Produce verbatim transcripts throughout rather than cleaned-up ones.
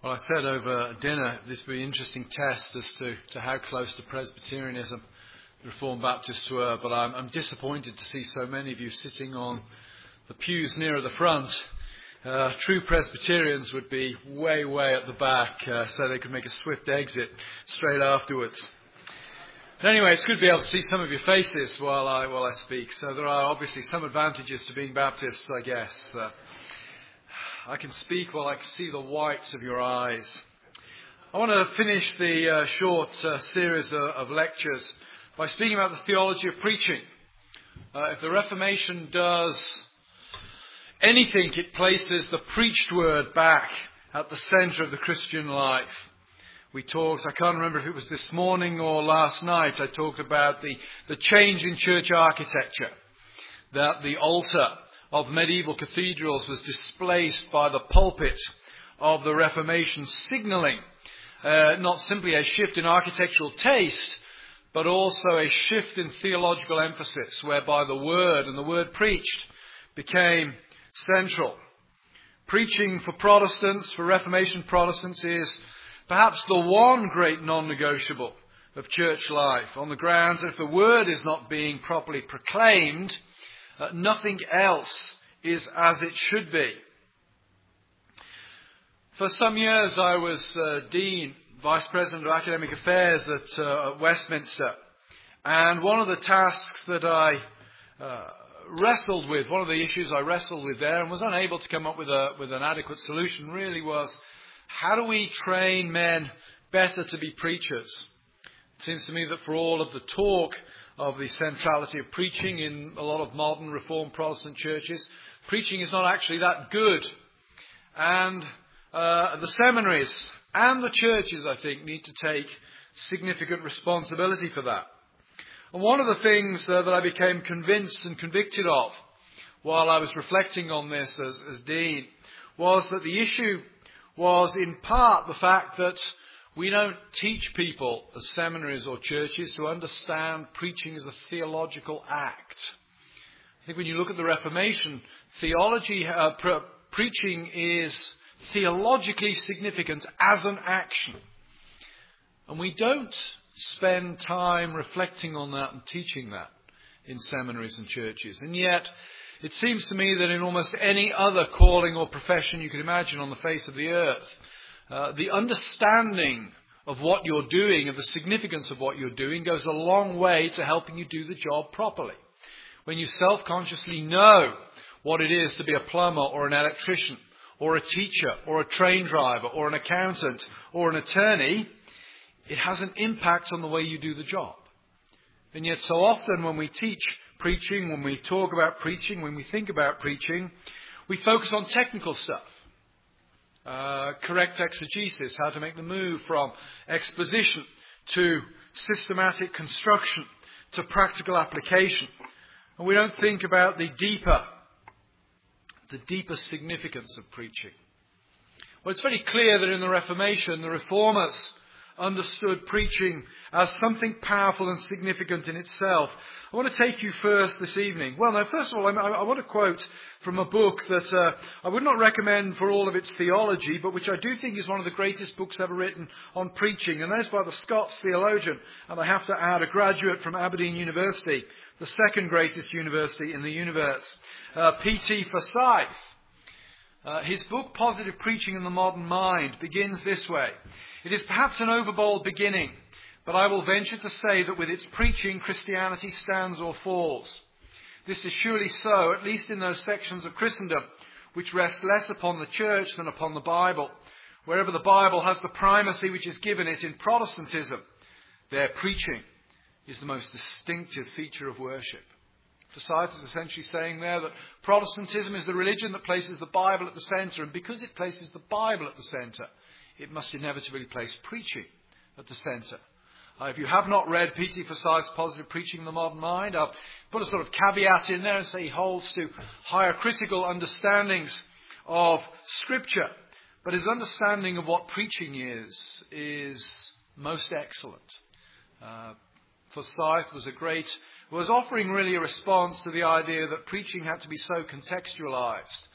Well, I said over dinner this would be an interesting test as to, to how close to Presbyterianism the Reformed Baptists were, but I'm, I'm disappointed to see so many of you sitting on the pews nearer the front. Uh, true Presbyterians would be way, way at the back, uh, so they could make a swift exit straight afterwards. But anyway, it's good to be able to see some of your faces while I while I speak. So there are obviously some advantages to being Baptists, I guess. Uh, I can speak while I can see the whites of your eyes. I want to finish the uh, short uh, series of, of lectures by speaking about the theology of preaching. Uh, if the Reformation does anything, it places the preached word back at the centre of the Christian life. We talked, I can't remember if it was this morning or last night, I talked about the, the change in church architecture, that the altar of medieval cathedrals was displaced by the pulpit of the Reformation, signalling uh, not simply a shift in architectural taste, but also a shift in theological emphasis, whereby the word and the word preached became central. Preaching for Protestants, for Reformation Protestants, is perhaps the one great non-negotiable of church life, on the grounds that if the word is not being properly proclaimed, Uh, nothing else is as it should be. For some years I was uh, Dean, Vice President of Academic Affairs at, uh, at Westminster. And one of the tasks that I uh, wrestled with, one of the issues I wrestled with there and was unable to come up with, a, with an adequate solution really was, how do we train men better to be preachers? It seems to me that for all of the talk of the centrality of preaching in a lot of modern Reformed Protestant churches, preaching is not actually that good. And uh, the seminaries and the churches, I think, need to take significant responsibility for that. And one of the things uh, that I became convinced and convicted of while I was reflecting on this as, as Dean was that the issue was in part the fact that we don't teach people as seminaries or churches to understand preaching as a theological act. I think when you look at the Reformation, theology, uh, pre- preaching is theologically significant as an action. And we don't spend time reflecting on that and teaching that in seminaries and churches. And yet, it seems to me that in almost any other calling or profession you could imagine on the face of the earth, Uh, the understanding of what you're doing, of the significance of what you're doing, goes a long way to helping you do the job properly. When you self-consciously know what it is to be a plumber or an electrician or a teacher or a train driver or an accountant or an attorney, it has an impact on the way you do the job. And yet so often when we teach preaching, when we talk about preaching, when we think about preaching, we focus on technical stuff. Uh, correct exegesis, how to make the move from exposition to systematic construction to practical application. And we don't think about the deeper, the deeper significance of preaching. Well, it's very clear that in the Reformation, the Reformers understood preaching as something powerful and significant in itself. I want to take you first this evening. Well, now, first of all, I, I want to quote from a book that uh, I would not recommend for all of its theology, but which I do think is one of the greatest books ever written on preaching. And that is by the Scots theologian, and I have to add, a graduate from Aberdeen University, the second greatest university in the universe, uh, P T Forsyth. Uh, his book, Positive Preaching in the Modern Mind, begins this way. It is perhaps an overbold beginning, but I will venture to say that with its preaching, Christianity stands or falls. This is surely so, at least in those sections of Christendom which rest less upon the church than upon the Bible. Wherever the Bible has the primacy which is given it in Protestantism, their preaching is the most distinctive feature of worship. Forsyth is essentially saying there that Protestantism is the religion that places the Bible at the centre, and because it places the Bible at the centre, it must inevitably place preaching at the centre. Uh, if you have not read P T Forsyth's Positive Preaching in the Modern Mind, I'll put a sort of caveat in there and say he holds to higher critical understandings of Scripture. But his understanding of what preaching is, is most excellent. Uh, Forsyth was a great, was offering really a response to the idea that preaching had to be so contextualized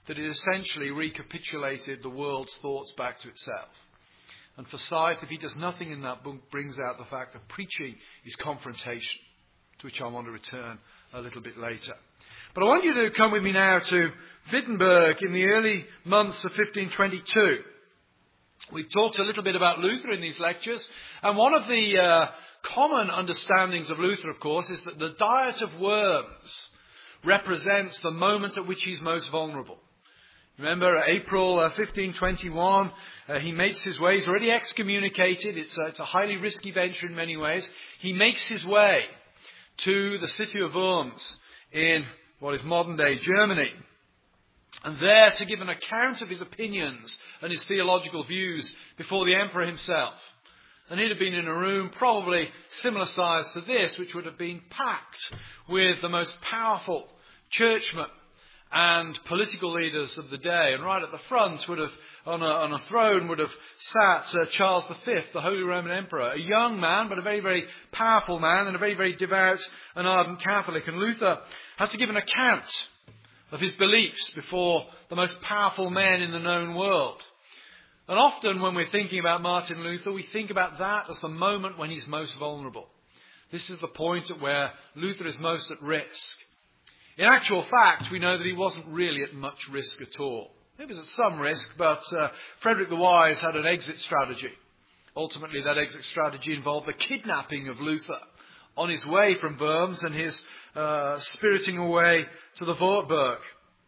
that it essentially recapitulated the world's thoughts back to itself. And Forsyth, if he does nothing in that book, brings out the fact that preaching is confrontation, to which I want to return a little bit later. But I want you to come with me now to Wittenberg in the early months of fifteen twenty-two. We've talked a little bit about Luther in these lectures, and one of the uh, common understandings of Luther, of course, is that the diet of worms represents the moment at which he's most vulnerable. Remember, April uh, fifteen twenty-one, uh, he makes his way. He's already excommunicated. It's a, it's a highly risky venture in many ways. He makes his way to the city of Worms in what is modern-day Germany. And there to give an account of his opinions and his theological views before the emperor himself. And he'd have been in a room probably similar size to this, which would have been packed with the most powerful churchmen and political leaders of the day. And right at the front would have, on a, on a throne, would have sat uh, Charles the Fifth, the Holy Roman Emperor, a young man, but a very, very powerful man, and a very, very devout and ardent Catholic. And Luther had to give an account of his beliefs before the most powerful men in the known world. And often when we're thinking about Martin Luther, we think about that as the moment when he's most vulnerable. This is the point at where Luther is most at risk. In actual fact, we know that he wasn't really at much risk at all. He was at some risk, but uh, Frederick the Wise had an exit strategy. Ultimately, that exit strategy involved the kidnapping of Luther on his way from Worms and his uh, spiriting away to the Wartburg.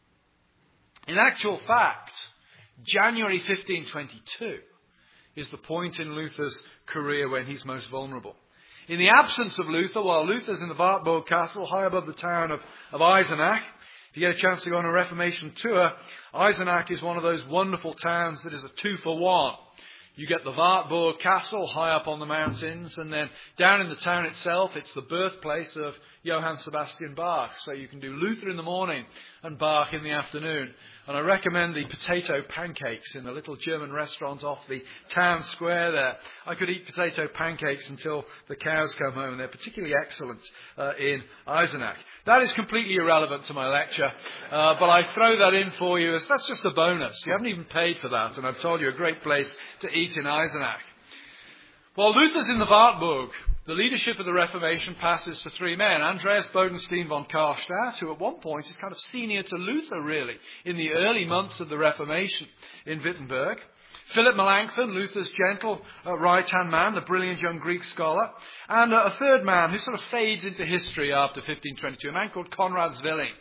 In actual fact, January fifteen twenty-two is the point in Luther's career when he's most vulnerable. In the absence of Luther, while Luther's in the Wartburg Castle, high above the town of, of Eisenach, if you get a chance to go on a Reformation tour, Eisenach is one of those wonderful towns that is a two for one. You get the Wartburg Castle high up on the mountains, and then down in the town itself, it's the birthplace of Johann Sebastian Bach. So you can do Luther in the morning and Bach in the afternoon. And I recommend the potato pancakes in the little German restaurant off the town square there. I could eat potato pancakes until the cows come home, and they're particularly excellent uh, in Eisenach. That is completely irrelevant to my lecture, uh, but I throw that in for you as that's just a bonus. You haven't even paid for that, and I've told you a great place to eat in Eisenach. While Luther's in the Wartburg, the leadership of the Reformation passes to three men. Andreas Bodenstein von Karstadt, who at one point is kind of senior to Luther, really, in the early months of the Reformation in Wittenberg. Philip Melanchthon, Luther's gentle uh, right-hand man, the brilliant young Greek scholar. And uh, a third man who sort of fades into history after fifteen twenty-two, a man called Conrad Zwilling.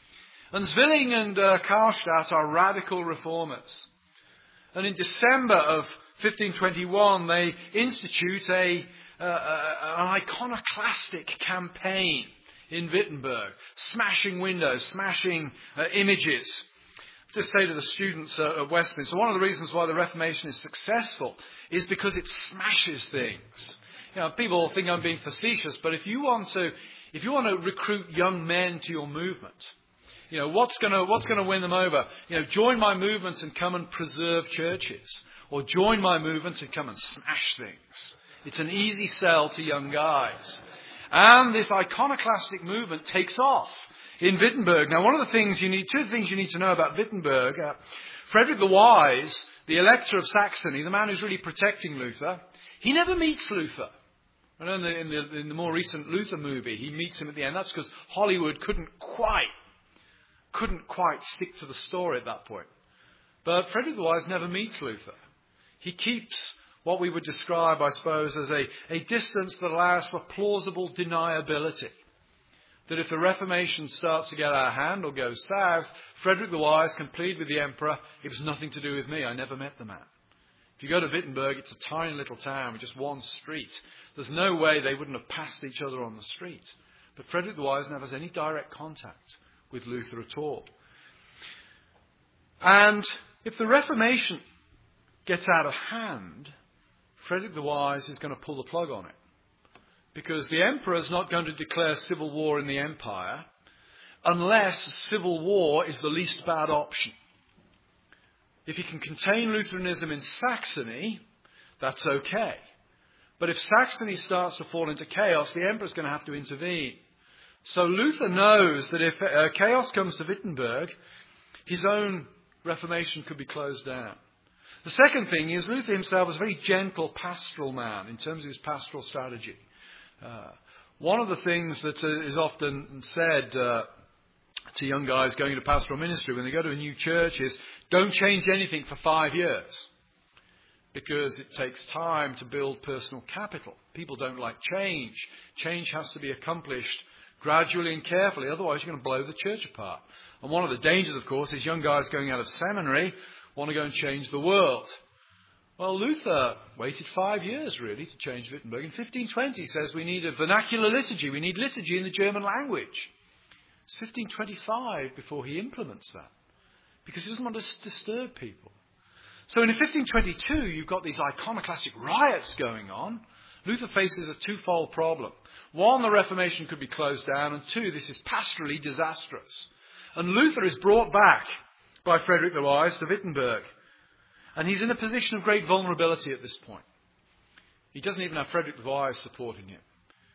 And Zwilling and uh, Karstadt are radical reformers. And in December of fifteen twenty-one, they institute a, uh, uh, an iconoclastic campaign in Wittenberg, smashing windows, smashing uh, images. Just say to the students uh, at Westminster, one of the reasons why the Reformation is successful is because it smashes things. You know, people think I'm being facetious, but if you want to, if you want to recruit young men to your movement, you know, what's going to what's going to win them over? You know, join my movement and come and preserve churches. Or join my movement and come and smash things. It's an easy sell to young guys. And this iconoclastic movement takes off in Wittenberg. Now, one of the things you need, two things you need to know about Wittenberg. Uh, Frederick the Wise, the Elector of Saxony, the man who's really protecting Luther, he never meets Luther. I know in the, in the, in the more recent Luther movie, he meets him at the end. That's because Hollywood couldn't quite, couldn't quite stick to the story at that point. But Frederick the Wise never meets Luther. He keeps what we would describe, I suppose, as a, a distance that allows for plausible deniability. That if the Reformation starts to get out of hand or goes south, Frederick the Wise can plead with the emperor, it was nothing to do with me, I never met the man. If you go to Wittenberg, it's a tiny little town with just one street. There's no way they wouldn't have passed each other on the street. But Frederick the Wise never has any direct contact with Luther at all. And if the Reformation gets out of hand, Frederick the Wise is going to pull the plug on it. Because the emperor is not going to declare civil war in the empire unless civil war is the least bad option. If he can contain Lutheranism in Saxony, that's okay. But if Saxony starts to fall into chaos, the emperor is going to have to intervene. So Luther knows that if uh, chaos comes to Wittenberg, his own Reformation could be closed down. The second thing is Luther himself was a very gentle pastoral man in terms of his pastoral strategy. Uh, one of the things that uh, is often said uh, to young guys going into pastoral ministry when they go to a new church is, don't change anything for five years. Because it takes time to build personal capital. People don't like change. Change has to be accomplished gradually and carefully, otherwise you're going to blow the church apart. And one of the dangers, of course, is young guys going out of seminary want to go and change the world. Well, Luther waited five years, really, to change Wittenberg. In fifteen twenty, he says we need a vernacular liturgy. We need liturgy in the German language. It's fifteen twenty-five before he implements that, because he doesn't want to disturb people. So in fifteen twenty-two, you've got these iconoclastic riots going on. Luther faces a twofold problem. One, the Reformation could be closed down, and two, this is pastorally disastrous. And Luther is brought back by Frederick the Wise to Wittenberg. And he's in a position of great vulnerability at this point. He doesn't even have Frederick the Wise supporting him.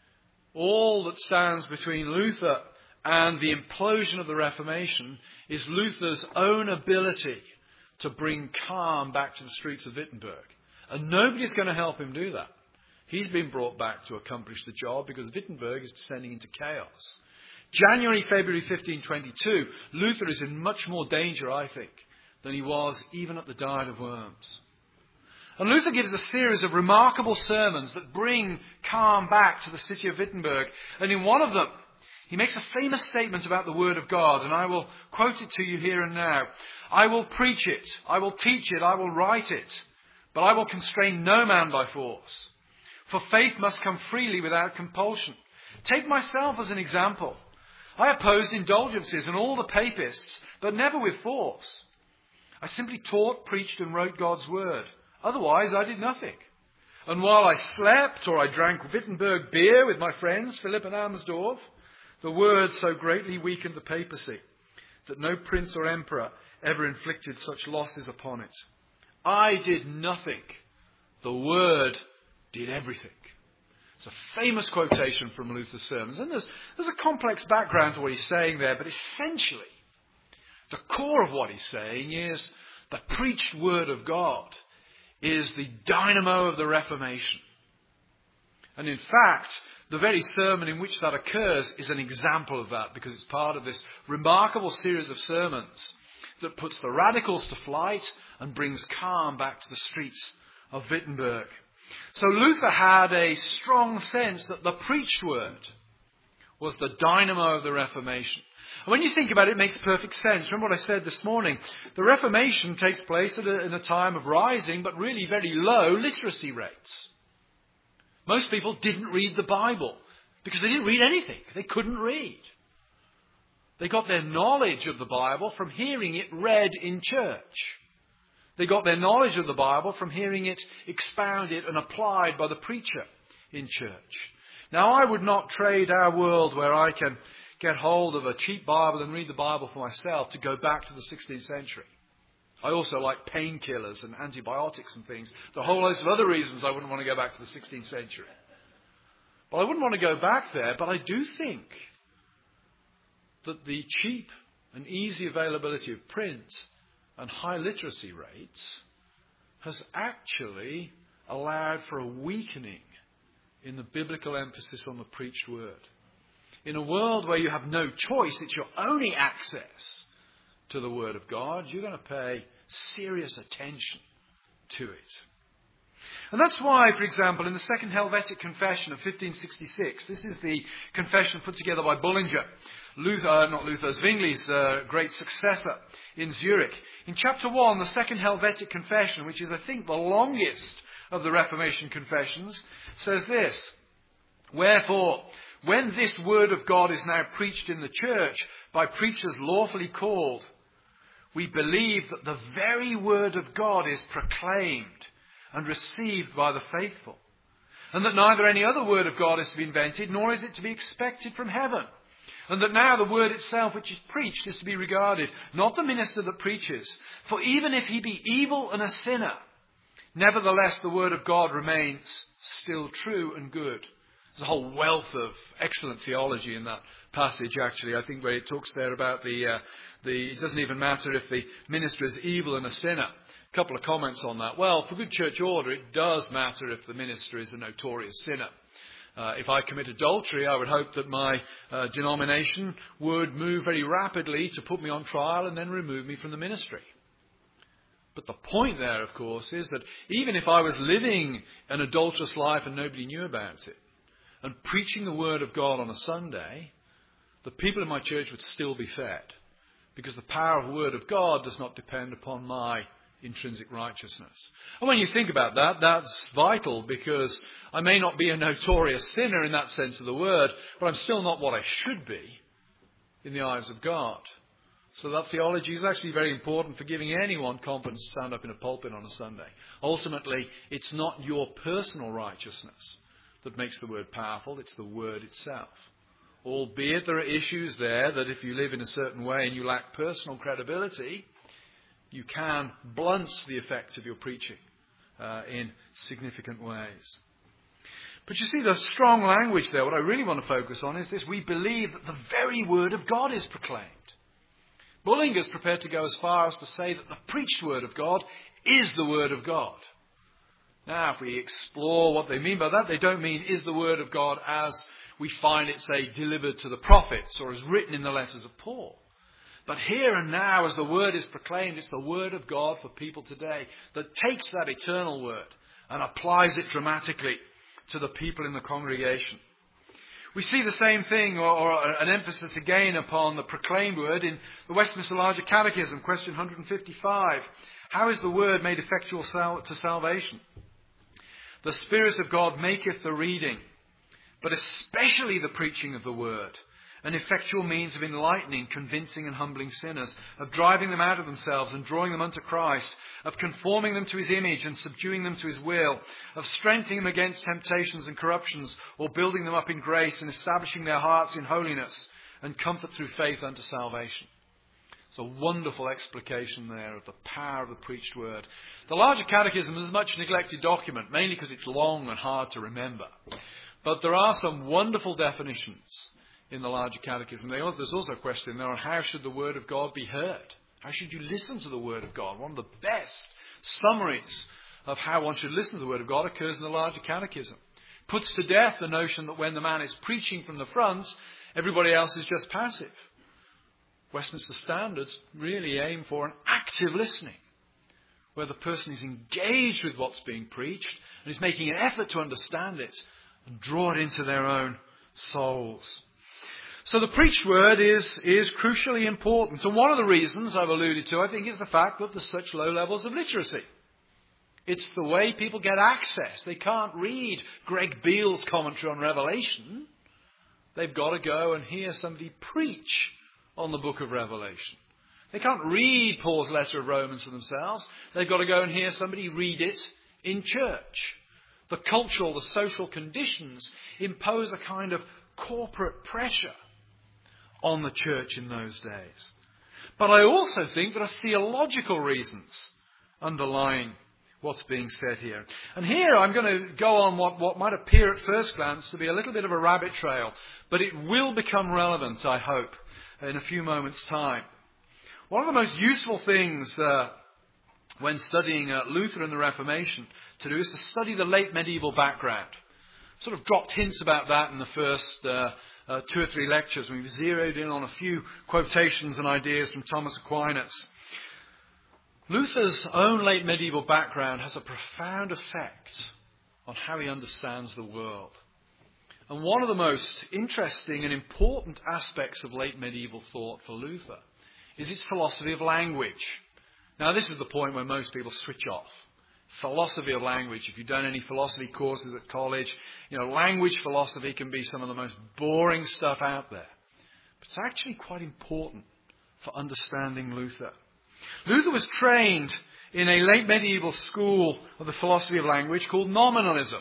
All that stands between Luther and the implosion of the Reformation is Luther's own ability to bring calm back to the streets of Wittenberg. And nobody's going to help him do that. He's been brought back to accomplish the job because Wittenberg is descending into chaos. January, February fifteen twenty-two, Luther is in much more danger, I think, than he was even at the Diet of Worms. And Luther gives a series of remarkable sermons that bring calm back to the city of Wittenberg. And in one of them, he makes a famous statement about the Word of God, and I will quote it to you here and now. I will preach it, I will teach it, I will write it, but I will constrain no man by force. For faith must come freely without compulsion. Take myself as an example. I opposed indulgences and all the papists, but never with force. I simply taught, preached and wrote God's word. Otherwise I did nothing. And while I slept or I drank Wittenberg beer with my friends, Philip and Amsdorf, the word so greatly weakened the papacy that no prince or emperor ever inflicted such losses upon it. I did nothing. The word did everything. It's a famous quotation from Luther's sermons. And there's, there's a complex background to what he's saying there, but essentially, the core of what he's saying is the preached word of God is the dynamo of the Reformation. And in fact, the very sermon in which that occurs is an example of that, because it's part of this remarkable series of sermons that puts the radicals to flight and brings calm back to the streets of Wittenberg. So Luther had a strong sense that the preached word was the dynamo of the Reformation. And when you think about it, it makes perfect sense. Remember what I said this morning. The Reformation takes place at a, in a time of rising, but really very low literacy rates. Most people didn't read the Bible because they didn't read anything. They couldn't read. They got their knowledge of the Bible from hearing it read in church. They got their knowledge of the Bible from hearing it expounded and applied by the preacher in church. Now, I would not trade our world where I can get hold of a cheap Bible and read the Bible for myself to go back to the sixteenth century. I also like painkillers and antibiotics and things. There are a whole host of other reasons I wouldn't want to go back to the sixteenth century. But I wouldn't want to go back there, but I do think that the cheap and easy availability of print and high literacy rates has actually allowed for a weakening in the biblical emphasis on the preached word. In a world where you have no choice, it's your only access to the Word of God, you're going to pay serious attention to it. And that's why, for example, in the Second Helvetic Confession of fifteen sixty-six, this is the confession put together by Bullinger, Luther, uh, not Luther, Zwingli's uh, great successor in Zurich. In chapter one, the Second Helvetic Confession, which is, I think, the longest of the Reformation confessions, says this: Wherefore, when this word of God is now preached in the church by preachers lawfully called, we believe that the very word of God is proclaimed and received by the faithful, and that neither any other word of God is to be invented, nor is it to be expected from heaven, and that now the word itself which is preached is to be regarded, not the minister that preaches, for even if he be evil and a sinner, nevertheless the word of God remains still true and good, There's a whole wealth of excellent theology in that passage, actually. I think where it talks there about the, uh, the it doesn't even matter if the minister is evil and a sinner. A couple of comments on that. Well, for good church order, it does matter if the minister is a notorious sinner. Uh, if I commit adultery, I would hope that my uh, denomination would move very rapidly to put me on trial and then remove me from the ministry. But the point there, of course, is that even if I was living an adulterous life and nobody knew about it, and preaching the Word of God on a Sunday, the people in my church would still be fed. Because the power of the Word of God does not depend upon my intrinsic righteousness. And when you think about that, that's vital, because I may not be a notorious sinner in that sense of the word, but I'm still not what I should be in the eyes of God. So that theology is actually very important for giving anyone confidence to stand up in a pulpit on a Sunday. Ultimately, it's not your personal righteousness that makes the word powerful, it's the word itself. Albeit there are issues there that if you live in a certain way and you lack personal credibility, you can blunt the effect of your preaching uh, in significant ways. But you see, the strong language there, what I really want to focus on is this: we believe that the very word of God is proclaimed. Bullinger is prepared to go as far as to say that the preached word of God is the word of God. Now, if we explore what they mean by that, they don't mean is the word of God as we find it, say, delivered to the prophets or as written in the letters of Paul. But here and now, as the word is proclaimed, it's the word of God for people today that takes that eternal word and applies it dramatically to the people in the congregation. We see the same thing, or, or an emphasis again upon the proclaimed word in the Westminster Larger Catechism, question one hundred fifty-five. How is the word made effectual sal- to salvation? The Spirit of God maketh the reading, but especially the preaching of the word, an effectual means of enlightening, convincing and humbling sinners, of driving them out of themselves and drawing them unto Christ, of conforming them to his image and subduing them to his will, of strengthening them against temptations and corruptions, or building them up in grace and establishing their hearts in holiness and comfort through faith unto salvation. It's a wonderful explication there of the power of the preached word. The Larger Catechism is a much neglected document, mainly because it's long and hard to remember. But there are some wonderful definitions in the Larger Catechism. There's also a question there on how should the Word of God be heard? How should you listen to the Word of God? One of the best summaries of how one should listen to the Word of God occurs in the Larger Catechism. Puts to death the notion that when the man is preaching from the front, everybody else is just passive. Westminster Standards really aim for an active listening, where the person is engaged with what's being preached and is making an effort to understand it and draw it into their own souls. So the preached word is, is crucially important. And one of the reasons I've alluded to, I think, is the fact that there's such low levels of literacy. It's the way people get access. They can't read Greg Beale's commentary on Revelation. They've got to go and hear somebody preach on the book of Revelation. They can't read Paul's letter of Romans for themselves. They've got to go and hear somebody read it in church. The cultural, the social conditions impose a kind of corporate pressure on the church in those days. But I also think there are theological reasons underlying what's being said here. And here I'm going to go on what, what might appear at first glance to be a little bit of a rabbit trail, but it will become relevant, I hope, in a few moments' time. One of the most useful things uh, when studying uh, Luther and the Reformation to do is to study the late medieval background. Sort of dropped hints about that in the first uh, uh, two or three lectures. We've zeroed in on a few quotations and ideas from Thomas Aquinas. Luther's own late medieval background has a profound effect on how he understands the world. And one of the most interesting and important aspects of late medieval thought for Luther is its philosophy of language. Now, this is the point where most people switch off. Philosophy of language. If you've done any philosophy courses at college, you know, language philosophy can be some of the most boring stuff out there. But it's actually quite important for understanding Luther. Luther was trained in a late medieval school of the philosophy of language called nominalism.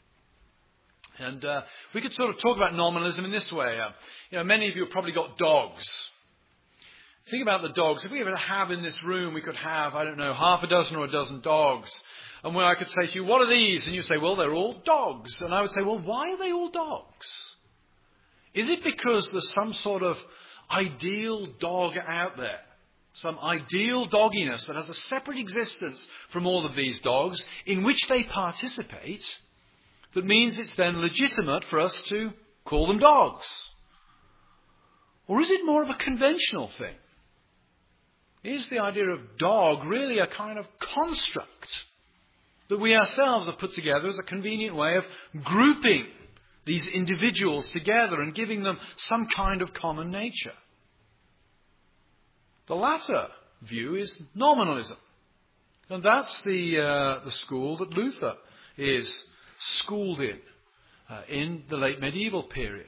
And uh, we could sort of talk about nominalism in this way. Uh, you know, many of you have probably got dogs. Think about the dogs. If we were to have in this room, we could have, I don't know, half a dozen or a dozen dogs. And where I could say to you, what are these? And you say, well, they're all dogs. And I would say, well, why are they all dogs? Is it because there's some sort of ideal dog out there? Some ideal dogginess that has a separate existence from all of these dogs in which they participate, that means it's then legitimate for us to call them dogs? Or is it more of a conventional thing? Is the idea of dog really a kind of construct that we ourselves have put together as a convenient way of grouping these individuals together and giving them some kind of common nature? The latter view is nominalism. And that's the, uh, the school that Luther is schooled in, uh, in the late medieval period.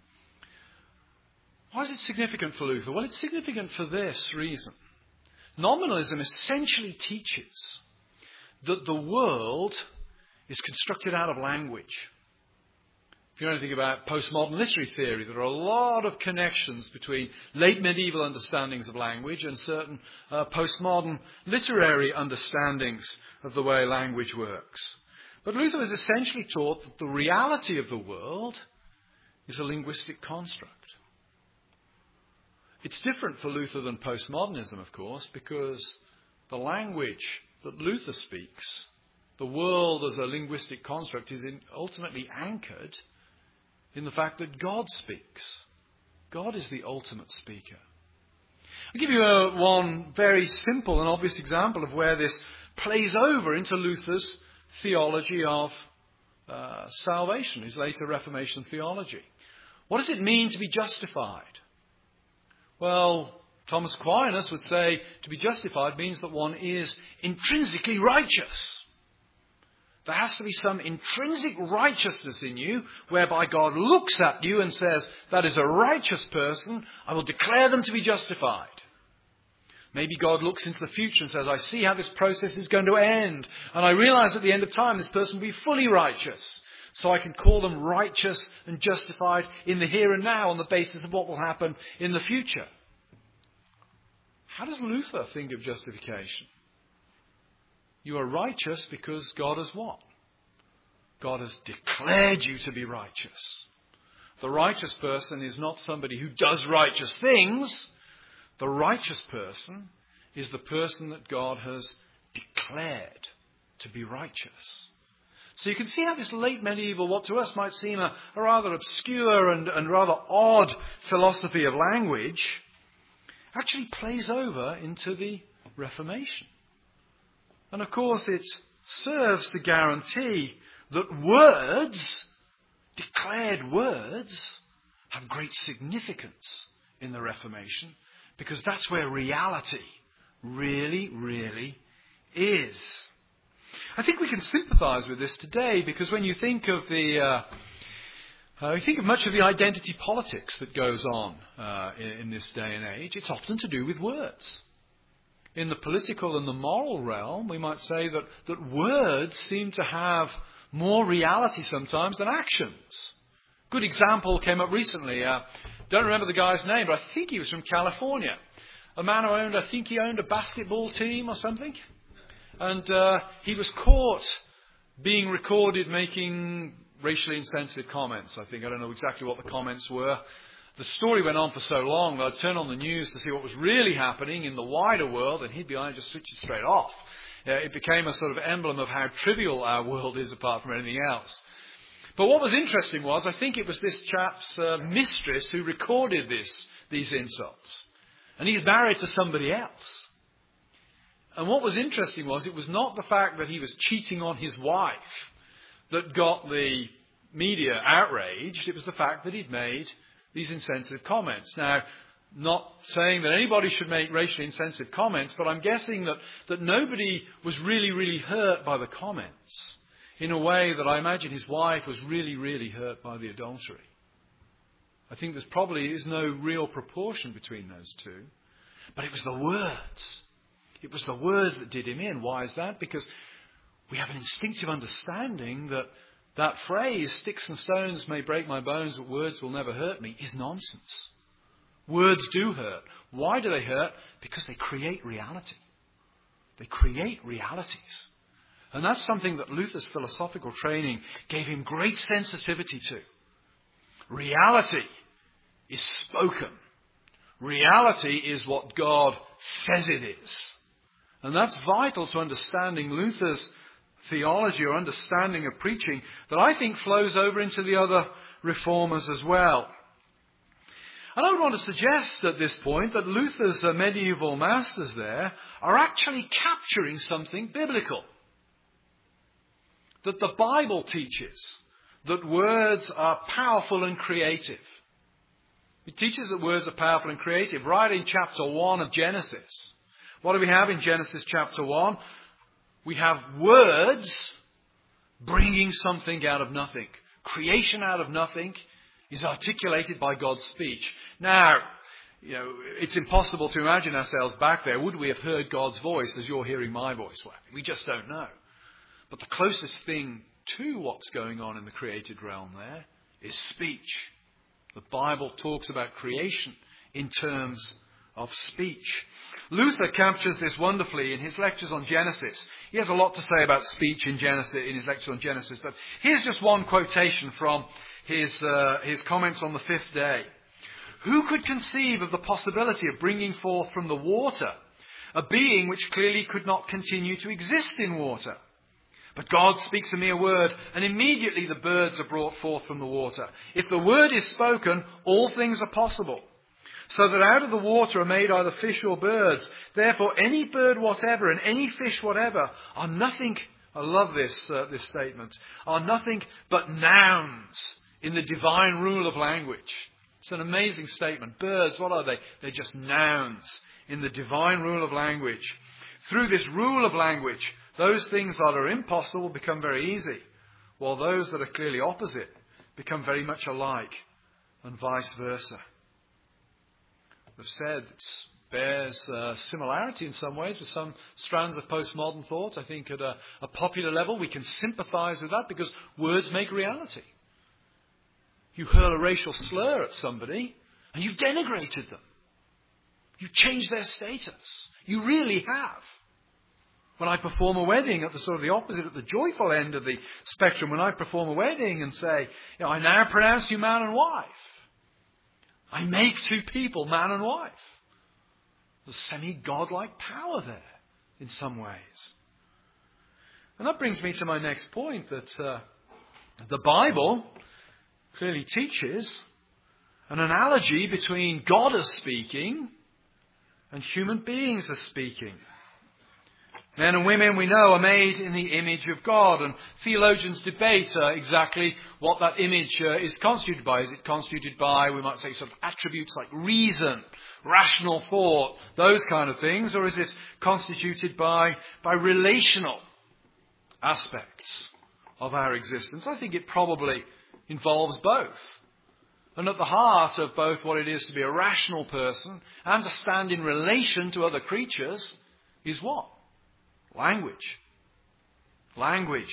Why is it significant for Luther? Well, it's significant for this reason. Nominalism essentially teaches that the world is constructed out of language. If you know anything about postmodern literary theory, there are a lot of connections between late medieval understandings of language and certain uh, postmodern literary understandings of the way language works. But Luther was essentially taught that the reality of the world is a linguistic construct. It's different for Luther than postmodernism, of course, because the language that Luther speaks, the world as a linguistic construct, is in, ultimately anchored in the fact that God speaks. God is the ultimate speaker. I'll give you a, one very simple and obvious example of where this plays over into Luther's theology of uh, salvation, his later Reformation theology. What does it mean to be justified? Well, Thomas Aquinas would say to be justified means that one is intrinsically righteous. There has to be some intrinsic righteousness in you whereby God looks at you and says, that is a righteous person, I will declare them to be justified. Maybe God looks into the future and says, I see how this process is going to end, and I realize at the end of time this person will be fully righteous. So I can call them righteous and justified in the here and now on the basis of what will happen in the future. How does Luther think of justification? You are righteous because God has what? God has declared you to be righteous. The righteous person is not somebody who does righteous things. The righteous person is the person that God has declared to be righteous. So you can see how this late medieval, what to us might seem a, a rather obscure and, and rather odd philosophy of language, actually plays over into the Reformation. And of course it serves to guarantee that words, declared words, have great significance in the Reformation, because that's where reality really, really is. I think we can sympathise with this today, because when you think of the, uh, uh, you think of much of the identity politics that goes on uh, in, in this day and age, it's often to do with words. In the political and the moral realm, we might say that, that words seem to have more reality sometimes than actions. Good example came up recently. I uh, don't remember the guy's name, but I think he was from California. A man who owned, I think he owned a basketball team or something. And uh, he was caught being recorded making racially insensitive comments, I think. I don't know exactly what the comments were. The story went on for so long that I'd turn on the news to see what was really happening in the wider world, and he'd be able to just switch it straight off. Uh, it became a sort of emblem of how trivial our world is apart from anything else. But what was interesting was, I think it was this chap's uh, mistress who recorded this, these insults. And he's married to somebody else. And what was interesting was, it was not the fact that he was cheating on his wife that got the media outraged. It was the fact that he'd made these insensitive comments. Now, not saying that anybody should make racially insensitive comments, but I'm guessing that, that nobody was really, really hurt by the comments in a way that I imagine his wife was really, really hurt by the adultery. I think there's probably is no real proportion between those two. But it was the words. It was the words that did him in. Why is that? Because we have an instinctive understanding that that phrase, sticks and stones may break my bones, but words will never hurt me, is nonsense. Words do hurt. Why do they hurt? Because they create reality. They create realities. And that's something that Luther's philosophical training gave him great sensitivity to. Reality is spoken. Reality is what God says it is. And that's vital to understanding Luther's theology or understanding of preaching that I think flows over into the other reformers as well. And I would want to suggest at this point that Luther's uh, medieval masters there are actually capturing something biblical. That the Bible teaches that words are powerful and creative. It teaches that words are powerful and creative right in chapter one of Genesis. What do we have in Genesis chapter one? We have words bringing something out of nothing. Creation out of nothing is articulated by God's speech. Now, you know, it's impossible to imagine ourselves back there. Would we have heard God's voice as you're hearing my voice? Well, we just don't know. But the closest thing to what's going on in the created realm there is speech. The Bible talks about creation in terms of speech. Luther captures this wonderfully in his lectures on Genesis. He has a lot to say about speech in Genesis, in his lectures on Genesis, but here's just one quotation from his, uh, his comments on the fifth day. Who could conceive of the possibility of bringing forth from the water a being which clearly could not continue to exist in water? But God speaks a mere word, and immediately the birds are brought forth from the water. If the word is spoken, all things are possible. So that out of the water are made either fish or birds. Therefore, any bird whatever and any fish whatever are nothing, I love this, uh, this statement, are nothing but nouns in the divine rule of language. It's an amazing statement. Birds, what are they? They're just nouns in the divine rule of language. Through this rule of language, those things that are impossible become very easy, while those that are clearly opposite become very much alike, and vice versa. I've said it bears uh, similarity in some ways with some strands of postmodern thought. I think at a, a popular level we can sympathise with that because words make reality. You hurl a racial slur at somebody and you've denigrated them. You've changed their status. You really have. When I perform a wedding at the sort of the opposite, at the joyful end of the spectrum, when I perform a wedding and say, you know, I now pronounce you man and wife. I make two people man and wife. There's semi-godlike power there in some ways. And that brings me to my next point, that uh, the Bible clearly teaches an analogy between God as speaking and human beings as speaking. Men and women, we know, are made in the image of God, and theologians debate uh, exactly what that image uh, is constituted by. Is it constituted by, we might say, sort of attributes like reason, rational thought, those kind of things, or is it constituted by, by relational aspects of our existence? I think it probably involves both. And at the heart of both what it is to be a rational person and to stand in relation to other creatures is what? Language. Language.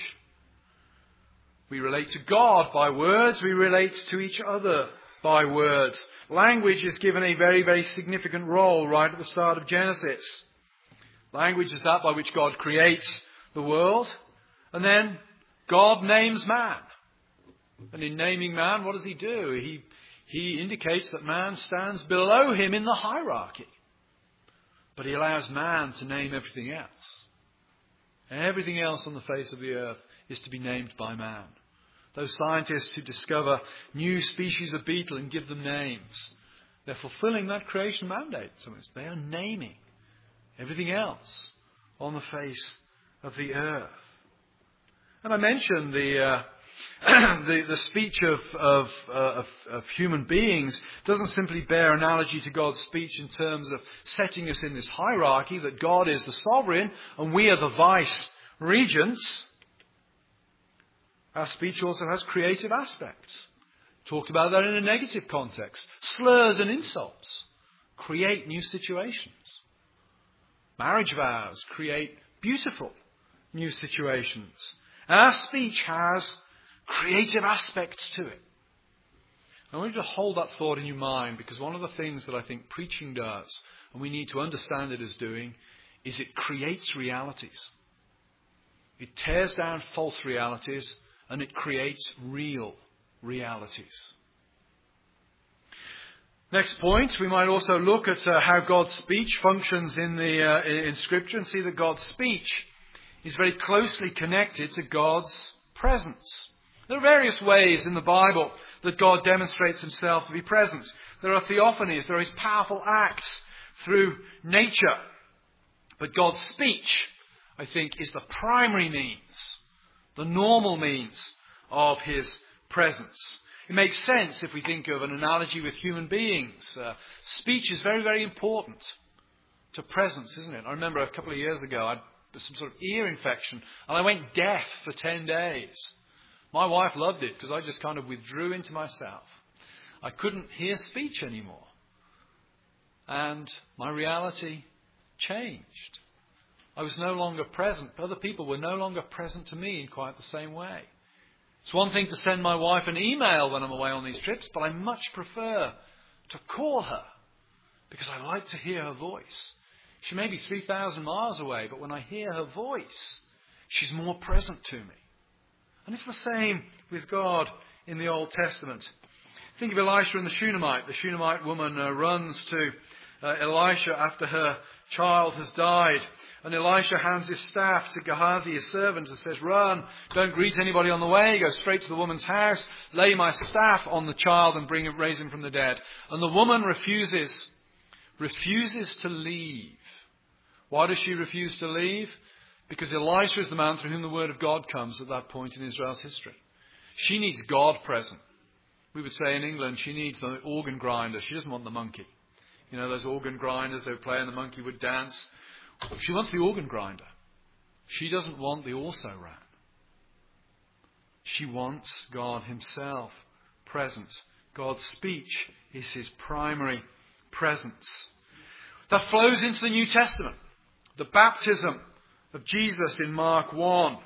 We relate to God by words. We relate to each other by words. Language is given a very, very significant role right at the start of Genesis. Language is that by which God creates the world. And then God names man. And in naming man, what does he do? He, he indicates that man stands below him in the hierarchy. But he allows man to name everything else. Everything else on the face of the earth is to be named by man. Those scientists who discover new species of beetle and give them names, they're fulfilling that creation mandate. So they are naming everything else on the face of the earth. And I mentioned the uh, the, the speech of, of, uh, of, of human beings doesn't simply bear analogy to God's speech in terms of setting us in this hierarchy, that God is the sovereign and we are the vice regents. Our speech also has creative aspects. Talked about that in a negative context. Slurs and insults create new situations. Marriage vows create beautiful new situations. Our speech has creative aspects to it. I want you to hold that thought in your mind, because one of the things that I think preaching does, and we need to understand it as doing, is it creates realities. It tears down false realities and it creates real realities. Next point, we might also look at uh, how God's speech functions in the uh, in Scripture and see that God's speech is very closely connected to God's presence. There are various ways in the Bible that God demonstrates himself to be present. There are theophanies, there are his powerful acts through nature. But God's speech, I think, is the primary means, the normal means of his presence. It makes sense if we think of an analogy with human beings. Uh, speech is very, very important to presence, isn't it? I remember a couple of years ago, I had some sort of ear infection, and I went deaf for ten days. My wife loved it because I just kind of withdrew into myself. I couldn't hear speech anymore. And my reality changed. I was no longer present. Other people were no longer present to me in quite the same way. It's one thing to send my wife an email when I'm away on these trips, but I much prefer to call her because I like to hear her voice. She may be three thousand miles away, but when I hear her voice, she's more present to me. And it's the same with God in the Old Testament. Think of Elisha and the Shunammite. The Shunammite woman uh, runs to uh, Elisha after her child has died. And Elisha hands his staff to Gehazi, his servant, and says, "Run, don't greet anybody on the way. Go straight to the woman's house. Lay my staff on the child and bring him, raise him from the dead." And the woman refuses, refuses to leave. Why does she refuse to leave? Because Elisha is the man through whom the word of God comes at that point in Israel's history. She needs God present. We would say in England, she needs the organ grinder. She doesn't want the monkey. You know, those organ grinders they would play and the monkey would dance. She wants the organ grinder. She doesn't want the also-ran. She wants God himself present. God's speech is his primary presence. That flows into the New Testament. The baptism of Jesus in Mark one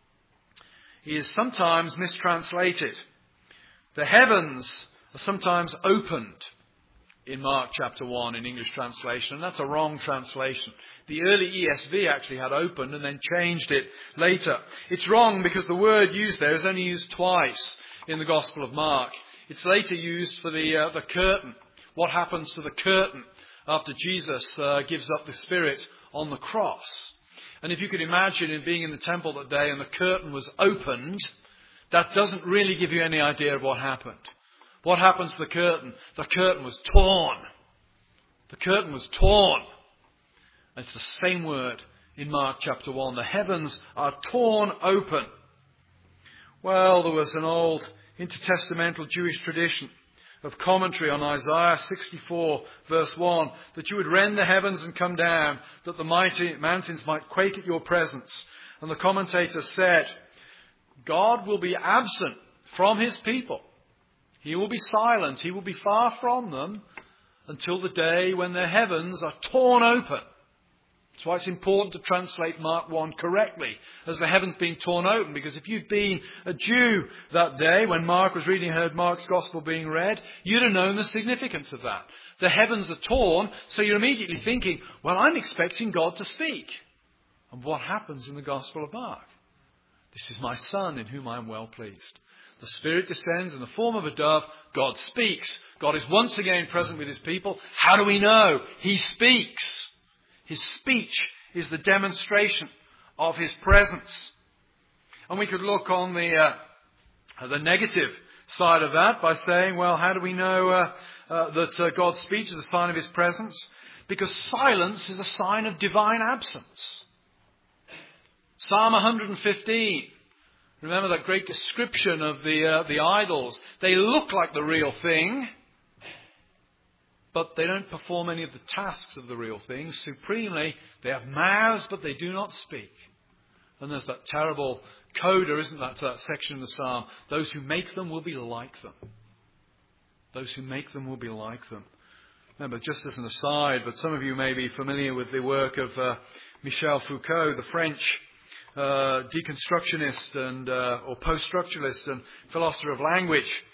is sometimes mistranslated. The heavens are sometimes opened in Mark chapter one in English translation, and that's a wrong translation. The early E S V actually had opened and then changed it later. It's wrong because the word used there is only used twice in the Gospel of Mark. It's later used for the uh, the curtain. What happens to the curtain after Jesus uh, gives up the Spirit on the cross? And if you could imagine in being in the temple that day and the curtain was opened, that doesn't really give you any idea of what happened. What happens to the curtain? The curtain was torn. The curtain was torn. It's the same word in Mark chapter one. The heavens are torn open. Well, there was an old intertestamental Jewish tradition of commentary on Isaiah sixty-four verse one, that you would rend the heavens and come down, that the mighty mountains might quake at your presence. And the commentator said, God will be absent from his people. He will be silent. He will be far from them until the day when their heavens are torn open. That's why it's important to translate Mark one correctly as the heavens being torn open. Because if you'd been a Jew that day when Mark was reading, heard Mark's gospel being read, you'd have known the significance of that. The heavens are torn, so you're immediately thinking, well, I'm expecting God to speak. And what happens in the Gospel of Mark? This is my Son in whom I am well pleased. The Spirit descends in the form of a dove. God speaks. God is once again present with his people. How do we know? He speaks. His speech is the demonstration of his presence. And we could look on the uh, the negative side of that by saying, well, how do we know uh, uh, that uh, God's speech is a sign of his presence? Because silence is a sign of divine absence. Psalm one fifteen. Remember that great description of the uh, the idols. They look like the real thing, but they don't perform any of the tasks of the real thing. Supremely, they have mouths, but they do not speak. And there's that terrible coda, isn't that, to that section of the psalm? Those who make them will be like them. Those who make them will be like them. Remember, just as an aside, but some of you may be familiar with the work of uh, Michel Foucault, the French uh, deconstructionist and uh, or post-structuralist and philosopher of language.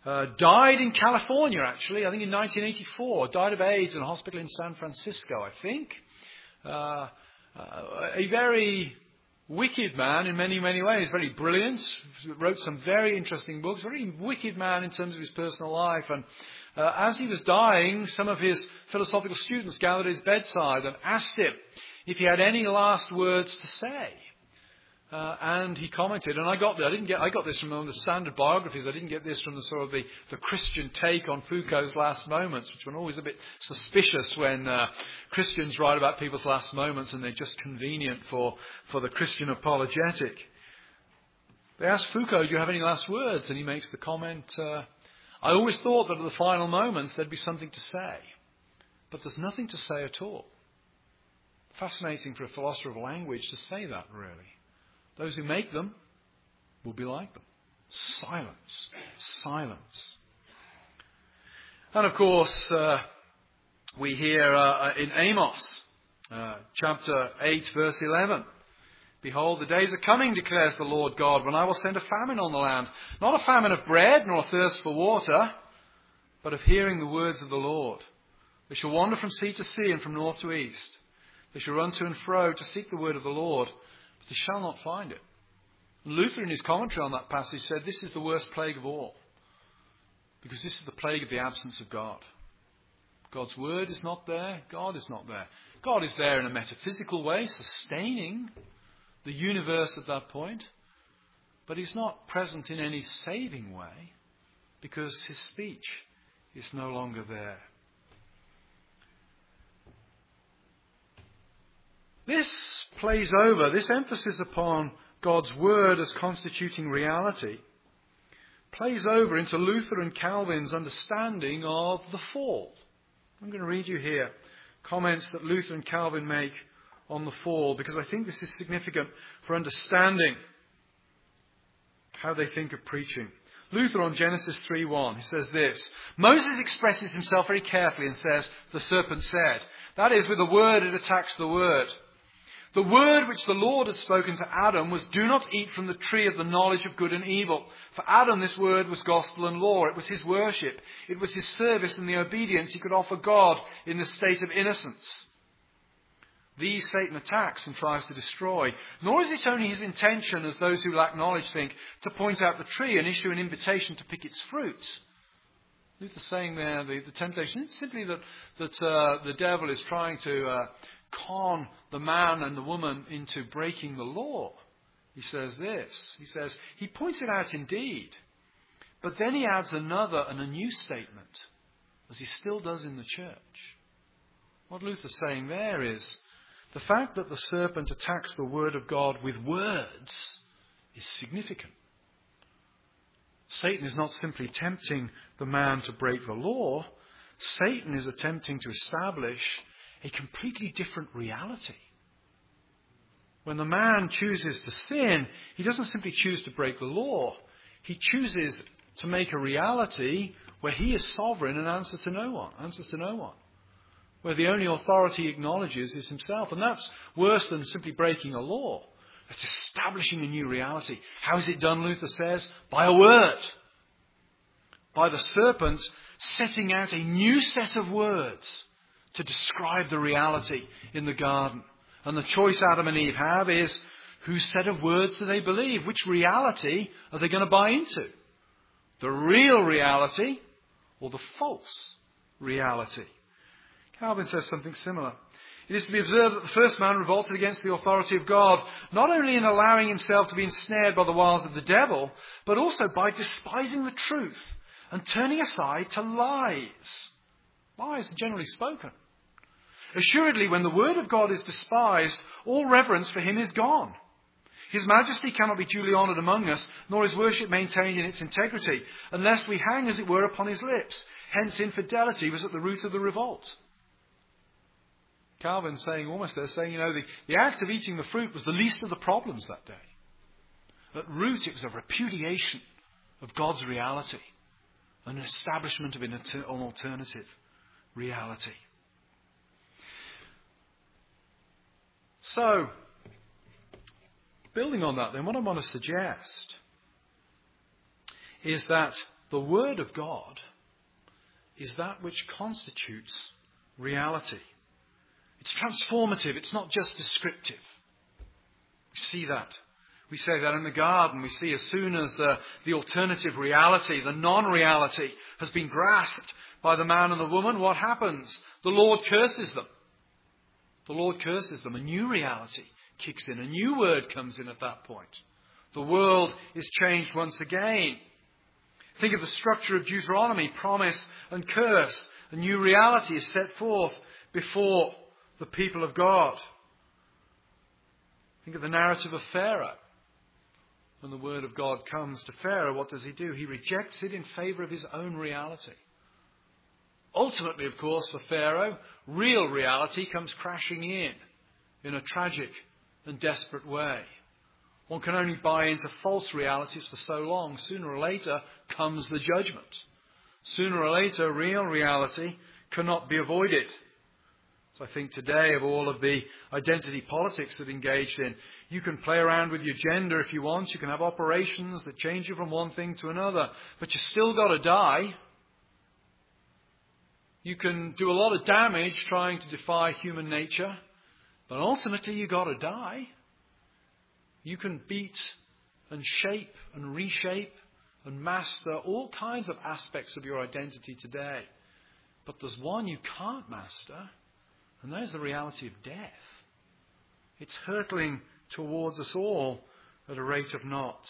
Uh, died in California, actually, I think in nineteen eighty-four. Died of AIDS in a hospital in San Francisco, I think. Uh, uh, a very wicked man in many, many ways. Very brilliant. Wrote some very interesting books. Very wicked man in terms of his personal life. And uh, as he was dying, some of his philosophical students gathered at his bedside and asked him if he had any last words to say. Uh, and he commented, and I got I didn't get I got this from one of the standard biographies. I didn't get this from the sort of the, the Christian take on Foucault's last moments, which were always a bit suspicious when uh, Christians write about people's last moments and they're just convenient for, for the Christian apologetic. They asked Foucault, "Do you have any last words?" And he makes the comment, uh, "I always thought that at the final moments there'd be something to say, but there's nothing to say at all." Fascinating for a philosopher of language to say that, really. Those who make them will be like them. Silence. Silence. And of course, uh, we hear uh, in Amos, uh, chapter eight, verse eleven, "Behold, the days are coming, declares the Lord God, when I will send a famine on the land. Not a famine of bread, nor a thirst for water, but of hearing the words of the Lord. They shall wander from sea to sea and from north to east. They shall run to and fro to seek the word of the Lord, but they shall not find it." And Luther, in his commentary on that passage, said this is the worst plague of all, because this is the plague of the absence of God. God's word is not there. God is not there. God is there in a metaphysical way, sustaining the universe at that point, but he's not present in any saving way, because his speech is no longer there. This plays over, this emphasis upon God's word as constituting reality, plays over into Luther and Calvin's understanding of the fall. I'm going to read you here comments that Luther and Calvin make on the fall, because I think this is significant for understanding how they think of preaching. Luther on Genesis three one, he says this: "Moses expresses himself very carefully and says, 'The serpent said.' That is, with a word it attacks the word. The word which the Lord had spoken to Adam was, 'Do not eat from the tree of the knowledge of good and evil.' For Adam this word was gospel and law. It was his worship. It was his service and the obedience he could offer God in the state of innocence. These Satan attacks and tries to destroy. Nor is it only his intention, as those who lack knowledge think, to point out the tree and issue an invitation to pick its fruits." Luther's saying there, the, the temptation is simply that, that uh, the devil is trying to uh, con the man and the woman into breaking the law. He says this. He says, he points it out indeed, but then he adds another and a new statement, as he still does in the church. What Luther's saying there is, the fact that the serpent attacks the word of God with words is significant. Satan is not simply tempting the man to break the law. Satan is attempting to establish a completely different reality. When the man chooses to sin, he doesn't simply choose to break the law. He chooses to make a reality where he is sovereign and answers to no one, answers to no one. Where the only authority he acknowledges is himself. And that's worse than simply breaking a law. That's establishing a new reality. How is it done, Luther says? By a word. By the serpent setting out a new set of words to describe the reality in the garden. And the choice Adam and Eve have is, whose set of words do they believe? Which reality are they going to buy into? The real reality or the false reality? Calvin says something similar. It is to be observed that the first man revolted against the authority of God, not only in allowing himself to be ensnared by the wiles of the devil, but also by despising the truth and turning aside to lies. Lies are generally spoken. Assuredly, when the word of God is despised, all reverence for him is gone. His majesty cannot be duly honoured among us, nor his worship maintained in its integrity, unless we hang, as it were, upon his lips. Hence, infidelity was at the root of the revolt. Calvin's saying, almost there, saying, you know, the, the act of eating the fruit was the least of the problems that day. At root, it was a repudiation of God's reality, an establishment of an alternative reality. So, building on that then, what I want to suggest is that The Word of God is that which constitutes reality. It's transformative. It's not just descriptive. We see that. We say that in the garden. We see as soon as uh, the alternative reality, the non-reality, has been grasped by the man and the woman, what happens? The Lord curses them. The Lord curses them. A new reality kicks in. A new word comes in at that point. The world is changed once again. Think of the structure of Deuteronomy, promise and curse. A new reality is set forth before the people of God. Think of the narrative of Pharaoh. When the word of God comes to Pharaoh, what does he do? He rejects it in favour of his own reality. Ultimately, of course, for Pharaoh, real reality comes crashing in, in a tragic and desperate way. One can only buy into false realities for so long. Sooner or later comes the judgment. Sooner or later, real reality cannot be avoided. So I think today of all of the identity politics that engaged in, you can play around with your gender if you want. You can have operations that change you from one thing to another. But you still got to die. You can do a lot of damage trying to defy human nature. But ultimately you got to die. You can beat and shape and reshape and master all kinds of aspects of your identity today. But there's one you can't master. And that is the reality of death. It's hurtling towards us all at a rate of knots.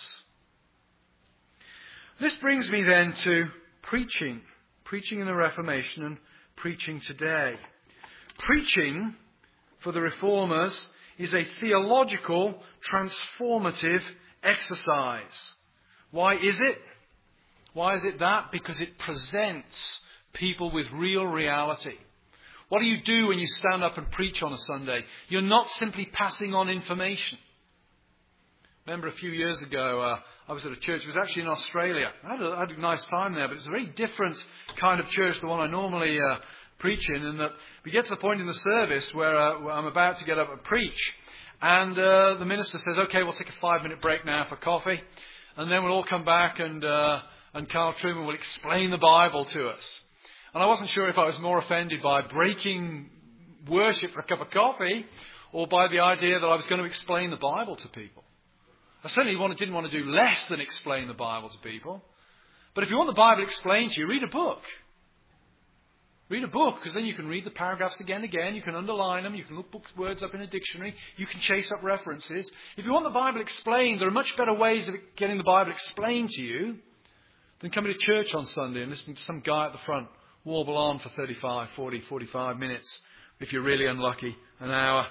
This brings me then to preaching. Preaching in the Reformation and preaching today. Preaching for the Reformers is a theological, transformative exercise. Why is it? Why is it that? Because it presents people with real reality. What do you do when you stand up and preach on a Sunday? You're not simply passing on information. Remember a few years ago, uh, I was at a church. It was actually in Australia. I had, a, I had a nice time there, but it was a very different kind of church to the one I normally uh, preach in. And that we get to the point in the service where, uh, where I'm about to get up and preach. And uh, the minister says, okay, we'll take a five-minute break now for coffee. And then we'll all come back and, uh, and Carl Trueman will explain the Bible to us. And I wasn't sure if I was more offended by breaking worship for a cup of coffee or by the idea that I was going to explain the Bible to people. I certainly wanted, didn't want to do less than explain the Bible to people. But if you want the Bible explained to you, read a book. Read a book, because then you can read the paragraphs again and again. You can underline them. You can look books, words up in a dictionary. You can chase up references. If you want the Bible explained, there are much better ways of getting the Bible explained to you than coming to church on Sunday and listening to some guy at the front warble on for thirty-five, forty, forty-five minutes, if you're really unlucky, an hour.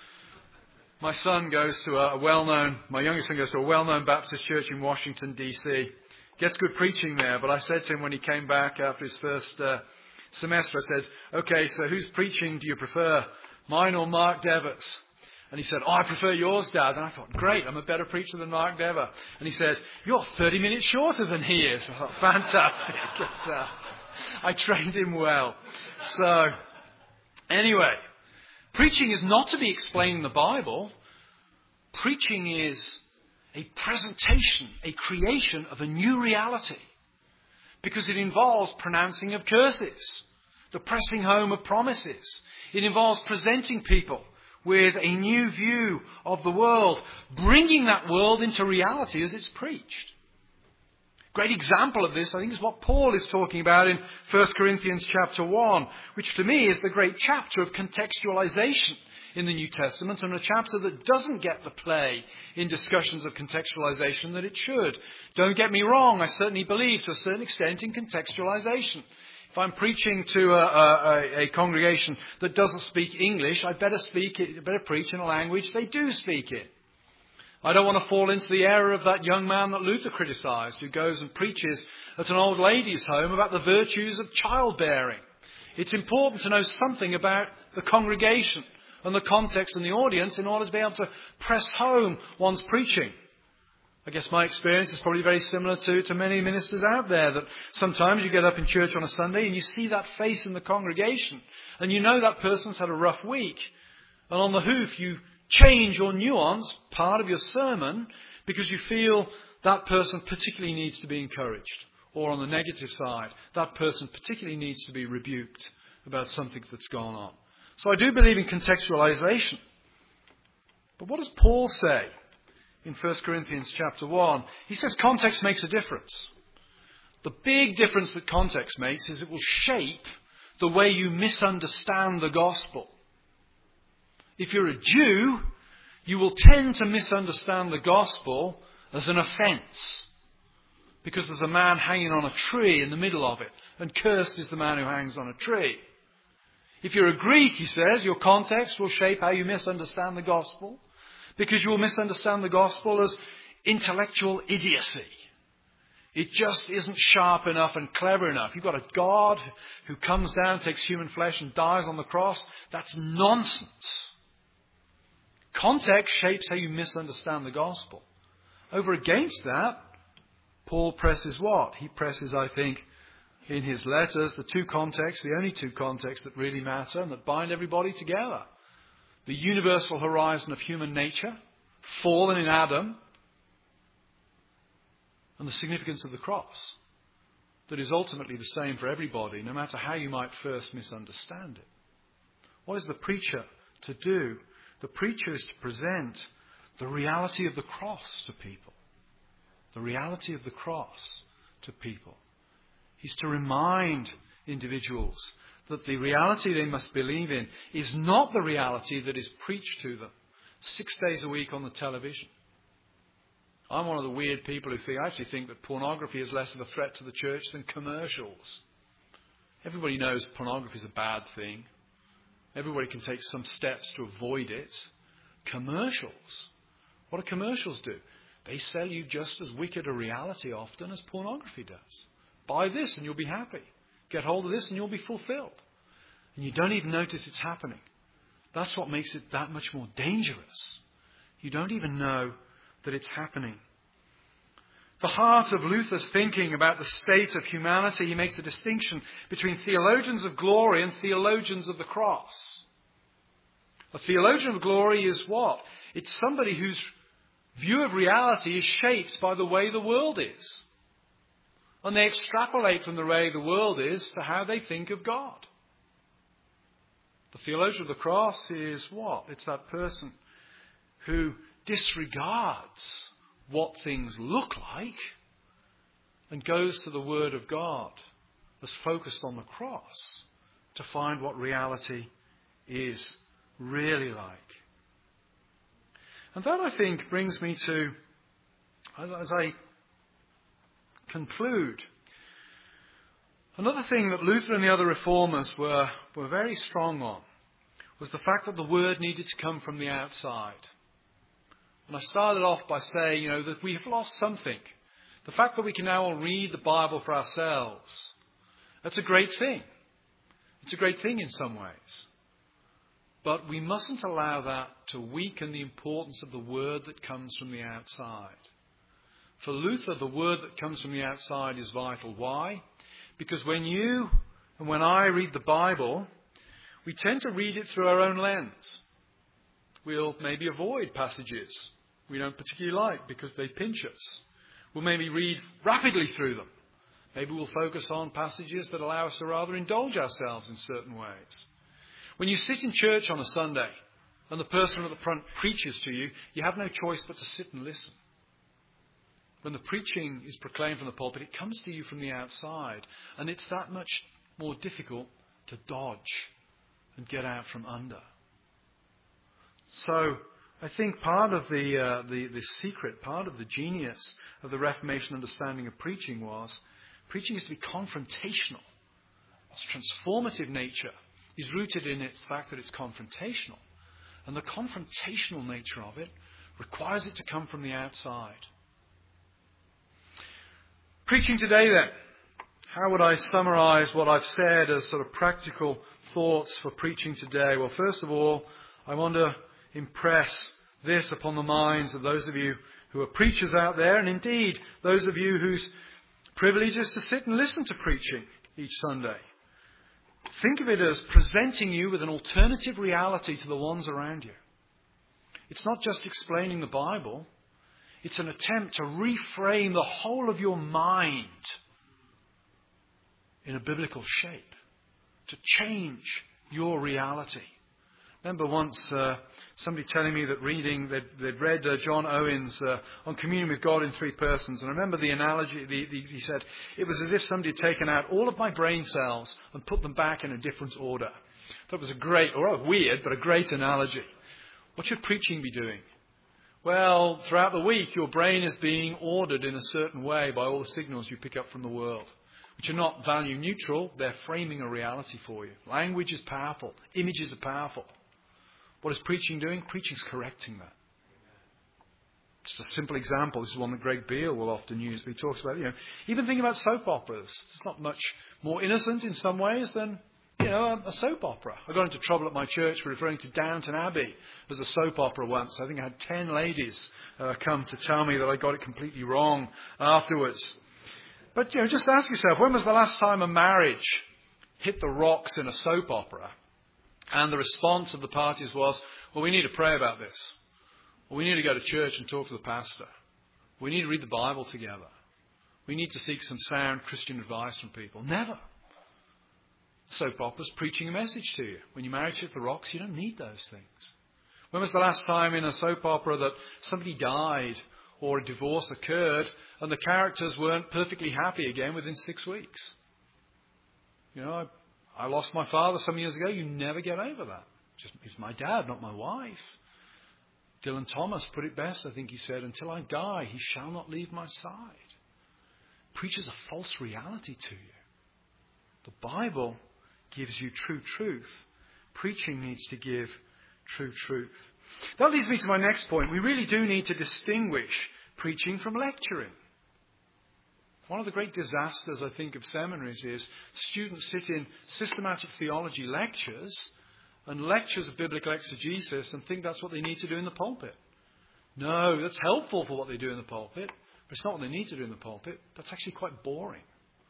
My son goes to a well-known, my youngest son goes to a well-known Baptist church in Washington, D C Gets good preaching there, but I said to him when he came back after his first uh, semester, I said, okay, so whose preaching do you prefer, mine or Mark Dever's? And he said, oh, I prefer yours, Dad. And I thought, great, I'm a better preacher than Mark Dever. And he said, you're thirty minutes shorter than he is. I thought, fantastic. uh, I trained him well. So, anyway, preaching is not to be explaining the Bible. Preaching is a presentation, a creation of a new reality. Because it involves pronouncing of curses, the pressing home of promises. It involves presenting people with a new view of the world, bringing that world into reality as it's preached. Great example of this, I think, is what Paul is talking about in First Corinthians chapter one, which to me is the great chapter of contextualization in the New Testament, and a chapter that doesn't get the play in discussions of contextualization that it should. Don't get me wrong, I certainly believe to a certain extent in contextualization. If I'm preaching to a, a, a congregation that doesn't speak English, I better speak it, better preach in a language they do speak in. I don't want to fall into the error of that young man that Luther criticised, who goes and preaches at an old lady's home about the virtues of childbearing. It's important to know something about the congregation and the context and the audience in order to be able to press home one's preaching. I guess my experience is probably very similar to, to many ministers out there, that sometimes you get up in church on a Sunday and you see that face in the congregation and you know that person's had a rough week. And on the hoof you change or nuance part of your sermon because you feel that person particularly needs to be encouraged or on the negative side, that person particularly needs to be rebuked about something that's gone on. So I do believe in contextualization. But what does Paul say in First Corinthians chapter one? He says context makes a difference. The big difference that context makes is it will shape the way you misunderstand the gospel. If you're a Jew, you will tend to misunderstand the gospel as an offence, because there's a man hanging on a tree in the middle of it, and cursed is the man who hangs on a tree. If you're a Greek, he says, your context will shape how you misunderstand the gospel, because you will misunderstand the gospel as intellectual idiocy. It just isn't sharp enough and clever enough. You've got a God who comes down, takes human flesh and dies on the cross. That's nonsense. Context shapes how you misunderstand the gospel. Over against that, Paul presses what? He presses, I think, in his letters, the two contexts, the only two contexts that really matter and that bind everybody together. The universal horizon of human nature, fallen in Adam, and the significance of the cross, that is ultimately the same for everybody, no matter how you might first misunderstand it. What is the preacher to do? The preacher is to present the reality of the cross to people. The reality of the cross to people. He's to remind individuals that the reality they must believe in is not the reality that is preached to them six days a week on the television. I'm one of the weird people who think, I actually think that pornography is less of a threat to the church than commercials. Everybody knows pornography is a bad thing. Everybody can take some steps to avoid it. Commercials. What do commercials do? They sell you just as wicked a reality often as pornography does. Buy this and you'll be happy. Get hold of this and you'll be fulfilled. And you don't even notice it's happening. That's what makes it that much more dangerous. You don't even know that it's happening. The heart of Luther's thinking about the state of humanity, he makes a distinction between theologians of glory and theologians of the cross. A theologian of glory is what? It's somebody whose view of reality is shaped by the way the world is. And they extrapolate from the way the world is to how they think of God. The theologian of the cross is what? It's that person who disregards what things look like and goes to the Word of God as focused on the cross to find what reality is really like. And that, I think, brings me to, as, as I conclude, another thing that Luther and the other reformers were, were very strong on was the fact that the Word needed to come from the outside. And I started off by saying, you know, that we have lost something. The fact that we can now all read the Bible for ourselves, that's a great thing. It's a great thing in some ways. But we mustn't allow that to weaken the importance of the Word that comes from the outside. For Luther, the Word that comes from the outside is vital. Why? Because when you and when I read the Bible, we tend to read it through our own lens. We'll maybe avoid passages we don't particularly like because they pinch us. We'll maybe read rapidly through them. Maybe we'll focus on passages that allow us to rather indulge ourselves in certain ways. When you sit in church on a Sunday and the person at the front preaches to you, you have no choice but to sit and listen. When the preaching is proclaimed from the pulpit, it comes to you from the outside, and it's that much more difficult to dodge and get out from under. So I think part of the, uh, the the secret, part of the genius of the Reformation understanding of preaching was preaching is to be confrontational. Its transformative nature is rooted in its fact that it's confrontational. And the confrontational nature of it requires it to come from the outside. Preaching today then, how would I summarize what I've said as sort of practical thoughts for preaching today? Well, first of all, I want to impress this upon the minds of those of you who are preachers out there, and indeed those of you whose privilege is to sit and listen to preaching each Sunday. Think of it as presenting you with an alternative reality to the ones around you. It's not just explaining the Bible. It's an attempt to reframe the whole of your mind in a biblical shape, to change your reality. Remember once uh, somebody telling me that reading, they'd, they'd read uh, John Owen's uh, On Communion with God in Three Persons. And I remember the analogy, the, the, he said, it was as if somebody had taken out all of my brain cells and put them back in a different order. That was a great, or a weird, but a great analogy. What should preaching be doing? Well, throughout the week, your brain is being ordered in a certain way by all the signals you pick up from the world, which are not value neutral. They're framing a reality for you. Language is powerful. Images are powerful. What is preaching doing? Preaching is correcting that. Just a simple example. This is one that Greg Beale will often use. But he talks about, you know, even thinking about soap operas. It's not much more innocent in some ways than, you know, a soap opera. I got into trouble at my church for referring to Downton Abbey as a soap opera once. I think I had ten ladies uh, come to tell me that I got it completely wrong afterwards. But, you know, just ask yourself, when was the last time a marriage hit the rocks in a soap opera? And the response of the parties was, well, we need to pray about this. Or we need to go to church and talk to the pastor. We need to read the Bible together. We need to seek some sound Christian advice from people. Never. Soap opera's preaching a message to you. When your marriage hit the rocks, you don't need those things. When was the last time in a soap opera that somebody died or a divorce occurred and the characters weren't perfectly happy again within six weeks? You know, I I lost my father some years ago. You never get over that. Just, it's my dad, not my wife. Dylan Thomas put it best, I think he said, until I die, he shall not leave my side. Preaches a false reality to you. The Bible gives you true truth. Preaching needs to give true truth. That leads me to my next point. We really do need to distinguish preaching from lecturing. One of the great disasters, I think, of seminaries is students sit in systematic theology lectures and lectures of biblical exegesis and think that's what they need to do in the pulpit. No, that's helpful for what they do in the pulpit, but it's not what they need to do in the pulpit. That's actually quite boring.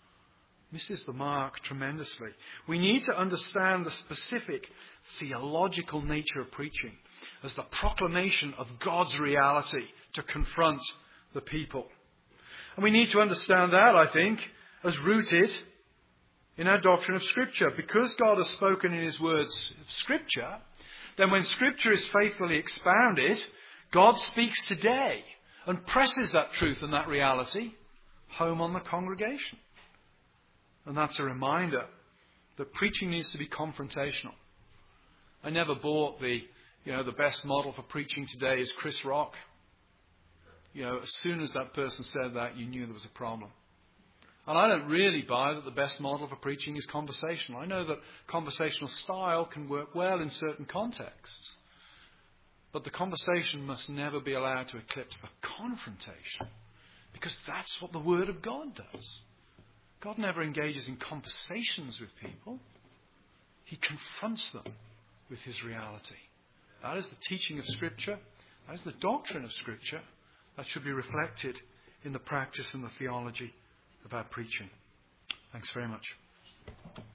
Misses the mark tremendously. We need to understand the specific theological nature of preaching as the proclamation of God's reality to confront the people. And we need to understand that, I think, as rooted in our doctrine of Scripture. Because God has spoken in His words of Scripture, then when Scripture is faithfully expounded, God speaks today and presses that truth and that reality home on the congregation. And that's a reminder that preaching needs to be confrontational. I never bought the, you know, the best model for preaching today is Chris Rock. You know, as soon as that person said that, you knew there was a problem. And I don't really buy that the best model for preaching is conversational. I know that conversational style can work well in certain contexts. But the conversation must never be allowed to eclipse the confrontation. Because that's what the Word of God does. God never engages in conversations with people. He confronts them with His reality. That is the teaching of Scripture. That is the doctrine of Scripture. That should be reflected in the practice and the theology of our preaching. Thanks very much.